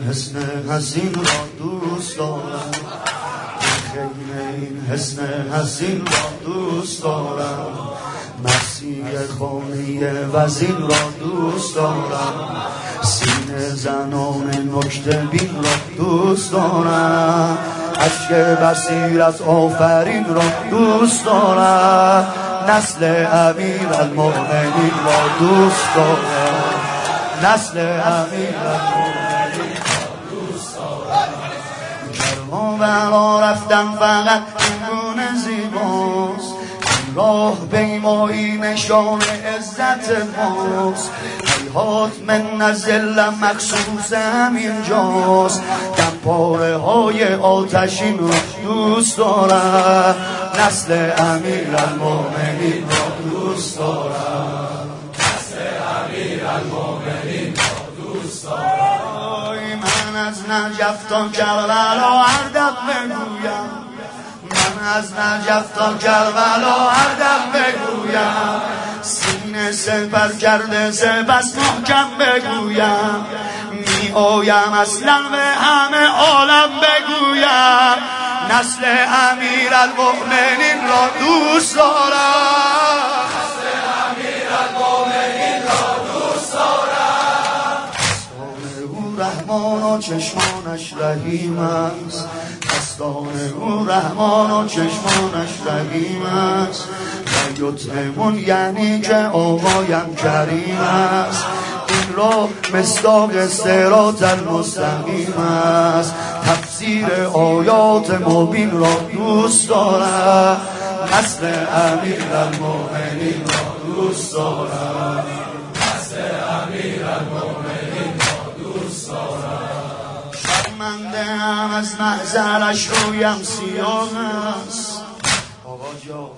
حسن حسین را دوست دارم، خیمه این حسن حسین را دوست دارم، مسیح خانه وزین را دوست دارم، سینه زنان نکته بین را دوست دارم، اشک بصیرت آفرین را دوست دارم، نسل امیرالمؤمنین را دوست دارم، نسل امیرالمؤمنین را دوست دارم. کربلا رفتن فقط این گونه زیباست، راه پیمایی نشان عزت ماست، حیات من نزل مخصوص همین جاست، دمپاره های آتشین را دوست دارم، نسل امیرالمؤمنین را دوست دارم، نسل امیرالمؤمنین را دوست دارم. من از نجف تا کربلا هر دم بگویم، من از نجف تا کربلا هر دم بگویم، سینه سپر کرده سپس محکم بگویم، می آیم اصلا به همه عالم بگویم، نسل امیرالمؤمنین را دوست دارم، نسل امیرالمؤمنین را دوست دارم. دستان او رحمان و چشمانش رحیم است، دستان او رحمان و چشمانش رحیم است، و یطعمون یعنی که آقایم کریم است، این را مصداق صراط المستقیم است، تفسیر آیات مبین را دوست دارم، نسل امیرالمؤمنین را دوست دارم، نسل امیرالمؤمنین را دوست دارم. شرمنده هم از محضرش رویم سیاه است، آقا جان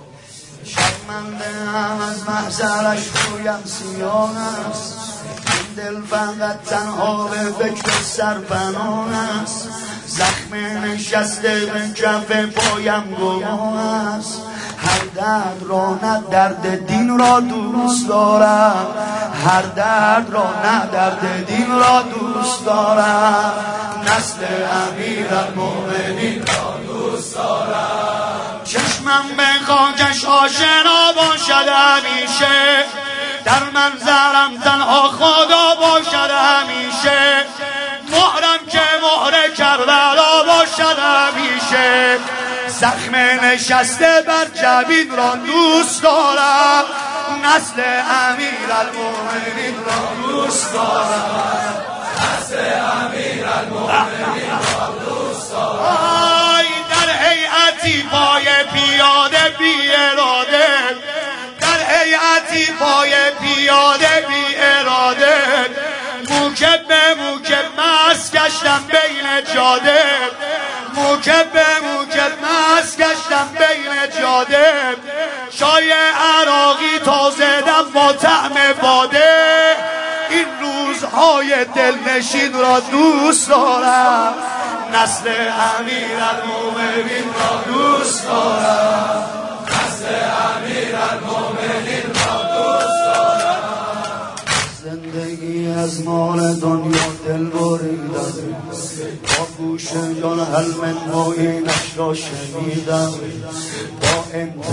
شرمنده هم از محضرش رویم سیاه است، این دل فقط تنها به فکر سرپناه است، زخم نشسته به کف پایم گواه است، هر درد را نه درد دین را دوست دارم، هر درد را نه درد دین را دوست دارم، نسل امیرالمؤمنین را دوست دارم. چشمم به خاکش آشنا باشد همیشه، در منظرم تنها خدا باشد همیشه، مهرم که مهر کربلا باشد همیشه، زخم نشسته بر جبین را دوست دارم، نسل امیرالمؤمنین را دوست دارم، نسل امیرالمؤمنین را دوست دارم. در هیئتی پای پیاده بی اراده، در هیئتی پای پیاده بی اراده، موکب به موکب مست گشتم بین جاده، موکب به موکب مست گشتم بین جاده، چای عراقی تازه دم با طعم باده، این روزهای دلنشین را دوست دارم، نسل امیرالمؤمنین را دوست دارم، نسل امیرالمؤمنین را دوست دارم. زندگی از مال دنیا دل بریدم، با گوش جان حلم معینش را شنیدم، با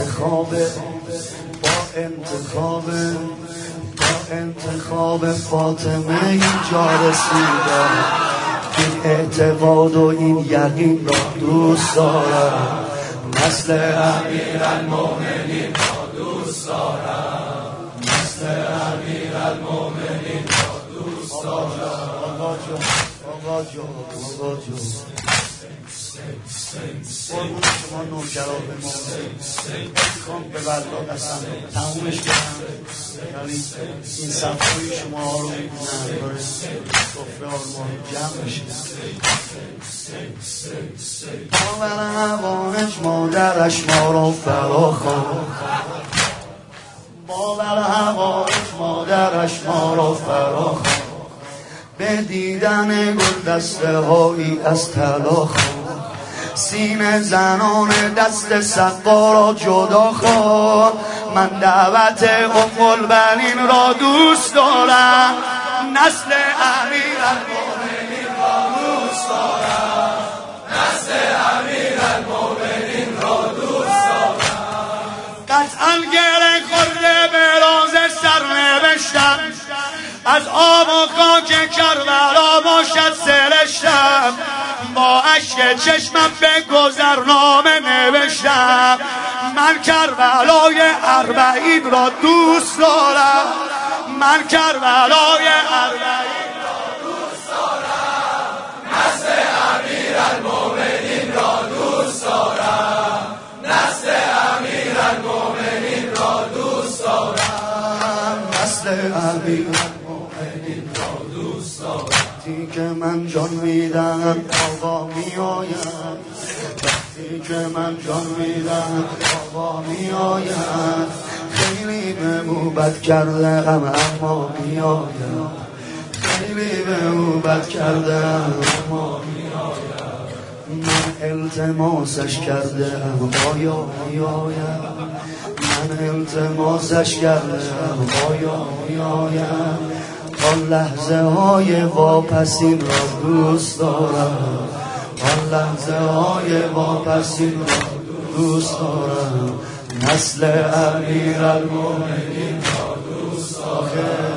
انتخاب فاطمه اینجا رسیدم، این اعتقاد و این یقین را دوست دارم، نسل امیرالمؤمنین را دوست دارم، نسل امیرالمؤمنین را دوست دارم. آقا جون قربون شما نوکرا به ما میخوام به برداد هستم تمومش کنم، یعنی این صفحای شما ها رو میبینم داره صفره آرمان جمع بشه. باور هوانش مادرش ما رو فرا خواند، باور هوانش مادرش ما رو فرا خواند، به دیدن گل دسته هایی از طلا خواند، سینه زنان دست سقا را جدا خواند، من دعوت ام البنین را دوست دارم، نسل امیرالمؤمنین را دارم، نسل امیرالمومنین را دوست دارم. قطعا گره خورده به راز سرنوشتم، از آب و خاک کربلا باشد سرشتم، با اشک چشمم به گذرنامه نوشتم، من کربلای اربعین را دوست دارم، من کربلای اربعین را دوست دارم، نسل امیرالمومنین را دوست دارم، نسل امیرالمومنین را دوست دارم، نسل امیرالمومنین را دوست دارم. وقتی که من جان میدم آقا میآید، وقتی که من جان میدم آقا میآید، خیلی به او بد کرده اما میآید، خیلی به او بد کرده اما میآید، من التماسش کرده آیا میآید، من التماسش کرده آیا میآید، آن لحظه های واپسین را دوست دارم، آن لحظه های واپسین را دوست دارم، نسل امیرالمومنین را دوست دارم.